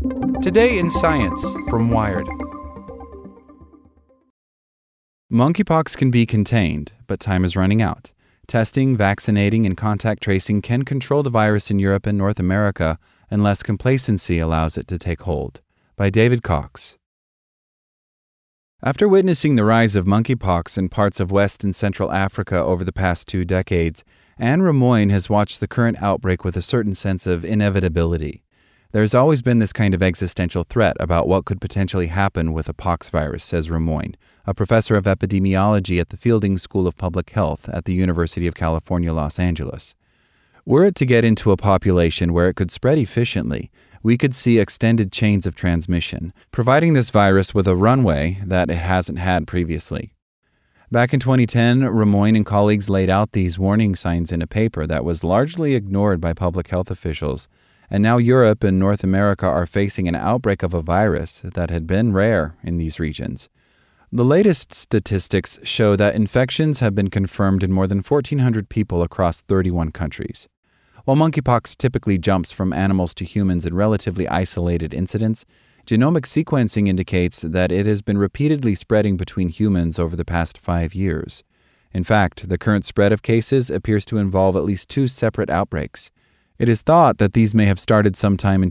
Today in Science from Wired. Monkeypox can be contained, but time is running out. Testing, vaccinating, and contact tracing can control the virus in Europe and North America unless complacency allows it to take hold. By David Cox. After witnessing the rise of monkeypox in parts of West and Central Africa over the past 2 decades, Anne Remoyne has watched the current outbreak with a certain sense of inevitability. There's always been this kind of existential threat about what could potentially happen with a pox virus, says Remoyne, a professor of epidemiology at the Fielding School of Public Health at the University of California, Los Angeles. Were it to get into a population where it could spread efficiently, we could see extended chains of transmission, providing this virus with a runway that it hasn't had previously. Back in 2010, Remoyne and colleagues laid out these warning signs in a paper that was largely ignored by public health officials, and now Europe and North America are facing an outbreak of a virus that had been rare in these regions. The latest statistics show that infections have been confirmed in more than 1,400 people across 31 countries. While monkeypox typically jumps from animals to humans in relatively isolated incidents, genomic sequencing indicates that it has been repeatedly spreading between humans over the past 5 years. In fact, the current spread of cases appears to involve at least 2 separate outbreaks. It is thought that these may have started sometime in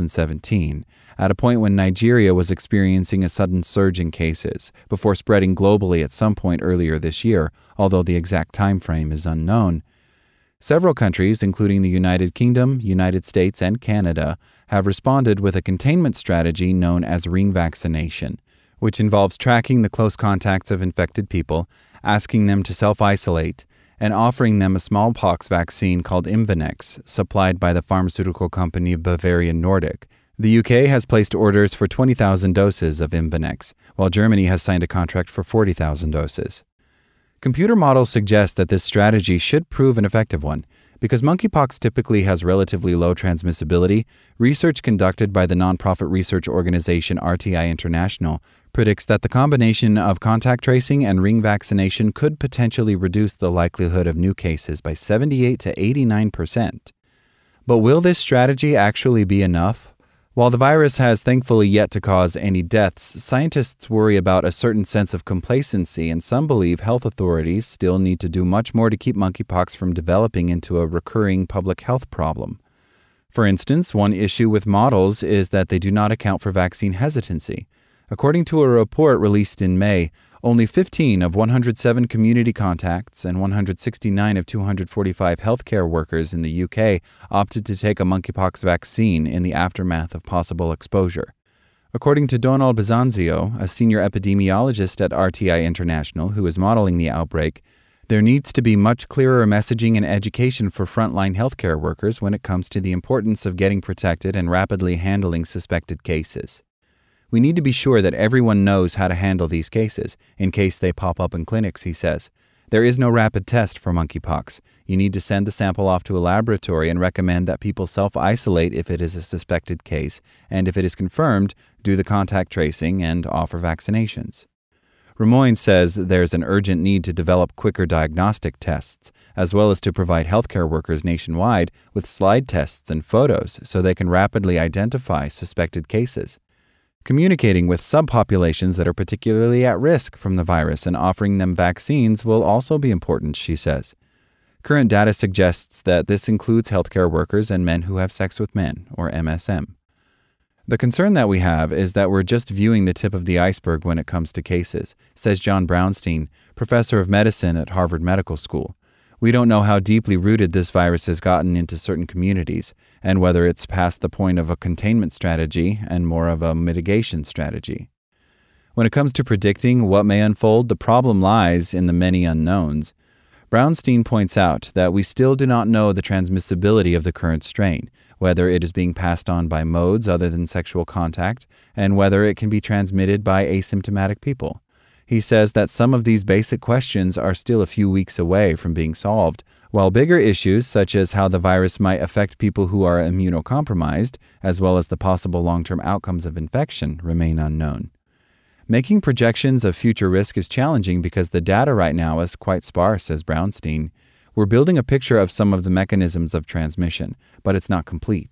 2017, at a point when Nigeria was experiencing a sudden surge in cases, before spreading globally at some point earlier this year, although the exact time frame is unknown. Several countries, including the United Kingdom, United States, and Canada, have responded with a containment strategy known as ring vaccination, which involves tracking the close contacts of infected people, asking them to self-isolate, and offering them a smallpox vaccine called Imvanex, supplied by the pharmaceutical company Bavarian Nordic. The UK has placed orders for 20,000 doses of Imvanex, while Germany has signed a contract for 40,000 doses. Computer models suggest that this strategy should prove an effective one. Because monkeypox typically has relatively low transmissibility, research conducted by the nonprofit research organization RTI International predicts that the combination of contact tracing and ring vaccination could potentially reduce the likelihood of new cases by 78 to 89%. But will this strategy actually be enough? While the virus has thankfully yet to cause any deaths, scientists worry about a certain sense of complacency, and some believe health authorities still need to do much more to keep monkeypox from developing into a recurring public health problem. For instance, one issue with models is that they do not account for vaccine hesitancy. According to a report released in May, only 15 of 107 community contacts and 169 of 245 healthcare workers in the UK opted to take a monkeypox vaccine in the aftermath of possible exposure. According to Donald Bizanzio, a senior epidemiologist at RTI International who is modeling the outbreak, there needs to be much clearer messaging and education for frontline healthcare workers when it comes to the importance of getting protected and rapidly handling suspected cases. We need to be sure that everyone knows how to handle these cases, in case they pop up in clinics, he says. There is no rapid test for monkeypox. You need to send the sample off to a laboratory and recommend that people self-isolate if it is a suspected case, and if it is confirmed, do the contact tracing and offer vaccinations. Remoyne says there's an urgent need to develop quicker diagnostic tests, as well as to provide healthcare workers nationwide with slide tests and photos so they can rapidly identify suspected cases. Communicating with subpopulations that are particularly at risk from the virus and offering them vaccines will also be important, she says. Current data suggests that this includes healthcare workers and men who have sex with men, or MSM. The concern that we have is that we're just viewing the tip of the iceberg when it comes to cases, says John Brownstein, professor of medicine at Harvard Medical School. We don't know how deeply rooted this virus has gotten into certain communities, and whether it's past the point of a containment strategy and more of a mitigation strategy. When it comes to predicting what may unfold, the problem lies in the many unknowns. Brownstein points out that we still do not know the transmissibility of the current strain, whether it is being passed on by modes other than sexual contact, and whether it can be transmitted by asymptomatic people. He says that some of these basic questions are still a few weeks away from being solved, while bigger issues such as how the virus might affect people who are immunocompromised, as well as the possible long-term outcomes of infection, remain unknown. Making projections of future risk is challenging because the data right now is quite sparse, says Brownstein. We're building a picture of some of the mechanisms of transmission, but it's not complete.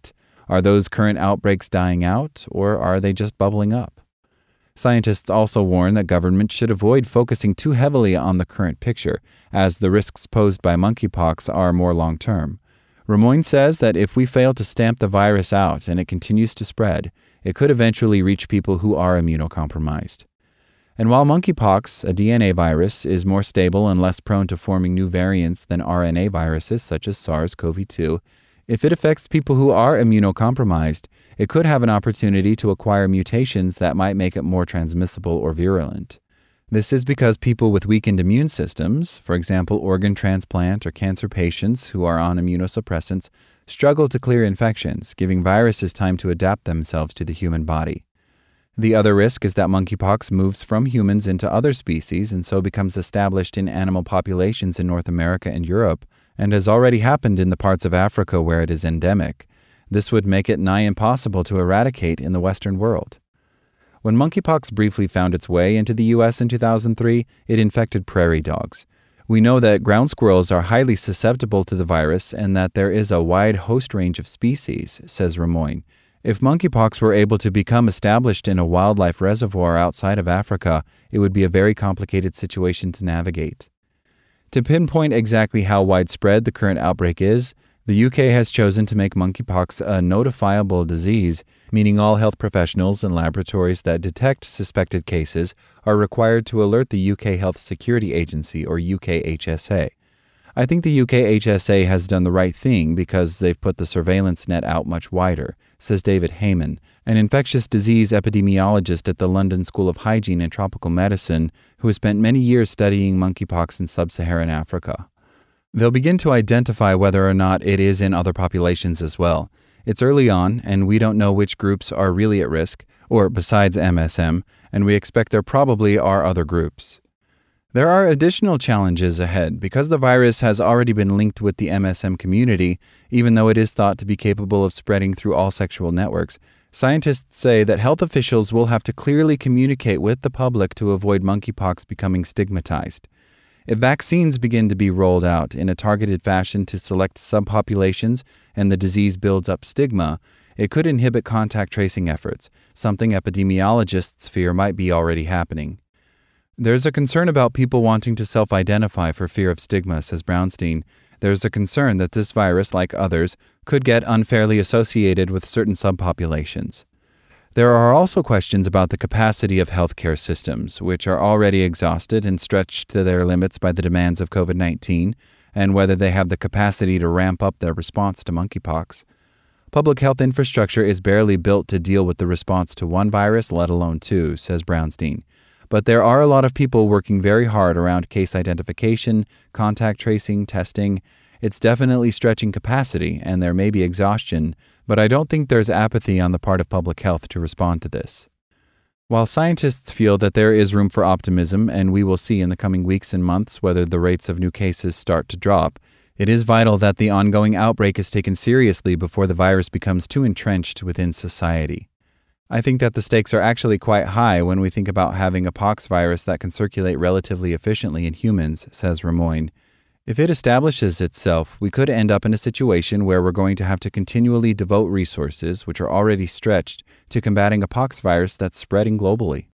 Are those current outbreaks dying out, or are they just bubbling up? Scientists also warn that governments should avoid focusing too heavily on the current picture, as the risks posed by monkeypox are more long-term. Rimoin says that if we fail to stamp the virus out and it continues to spread, it could eventually reach people who are immunocompromised. And while monkeypox, a DNA virus, is more stable and less prone to forming new variants than RNA viruses such as SARS-CoV-2, if it affects people who are immunocompromised, it could have an opportunity to acquire mutations that might make it more transmissible or virulent. This is because people with weakened immune systems, for example organ transplant or cancer patients who are on immunosuppressants, struggle to clear infections, giving viruses time to adapt themselves to the human body. The other risk is that monkeypox moves from humans into other species and so becomes established in animal populations in North America and Europe, and has already happened in the parts of Africa where it is endemic. This would make it nigh impossible to eradicate in the Western world. When monkeypox briefly found its way into the U.S. in 2003, it infected prairie dogs. We know that ground squirrels are highly susceptible to the virus and that there is a wide host range of species, says Rimoin. If monkeypox were able to become established in a wildlife reservoir outside of Africa, it would be a very complicated situation to navigate. To pinpoint exactly how widespread the current outbreak is, the UK has chosen to make monkeypox a notifiable disease, meaning all health professionals and laboratories that detect suspected cases are required to alert the UK Health Security Agency, or UKHSA. I think the UKHSA has done the right thing because they've put the surveillance net out much wider, says David Heyman, an infectious disease epidemiologist at the London School of Hygiene and Tropical Medicine, who has spent many years studying monkeypox in sub-Saharan Africa. They'll begin to identify whether or not it is in other populations as well. It's early on, and we don't know which groups are really at risk, or besides MSM, and we expect there probably are other groups. There are additional challenges ahead because the virus has already been linked with the MSM community, even though it is thought to be capable of spreading through all sexual networks. Scientists say that health officials will have to clearly communicate with the public to avoid monkeypox becoming stigmatized. If vaccines begin to be rolled out in a targeted fashion to select subpopulations and the disease builds up stigma, it could inhibit contact tracing efforts, something epidemiologists fear might be already happening. There's a concern about people wanting to self-identify for fear of stigma, says Brownstein. There's a concern that this virus, like others, could get unfairly associated with certain subpopulations. There are also questions about the capacity of healthcare systems, which are already exhausted and stretched to their limits by the demands of COVID-19, and whether they have the capacity to ramp up their response to monkeypox. Public health infrastructure is barely built to deal with the response to one virus, let alone two, says Brownstein. But there are a lot of people working very hard around case identification, contact tracing, testing. It's definitely stretching capacity, and there may be exhaustion, but I don't think there's apathy on the part of public health to respond to this. While scientists feel that there is room for optimism, and we will see in the coming weeks and months whether the rates of new cases start to drop, it is vital that the ongoing outbreak is taken seriously before the virus becomes too entrenched within society. I think that the stakes are actually quite high when we think about having a pox virus that can circulate relatively efficiently in humans, says Rimoin. If it establishes itself, we could end up in a situation where we're going to have to continually devote resources, which are already stretched, to combating a pox virus that's spreading globally.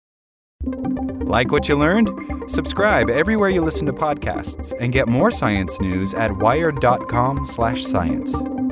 Like what you learned? Subscribe everywhere you listen to podcasts and get more science news at wired.com/science.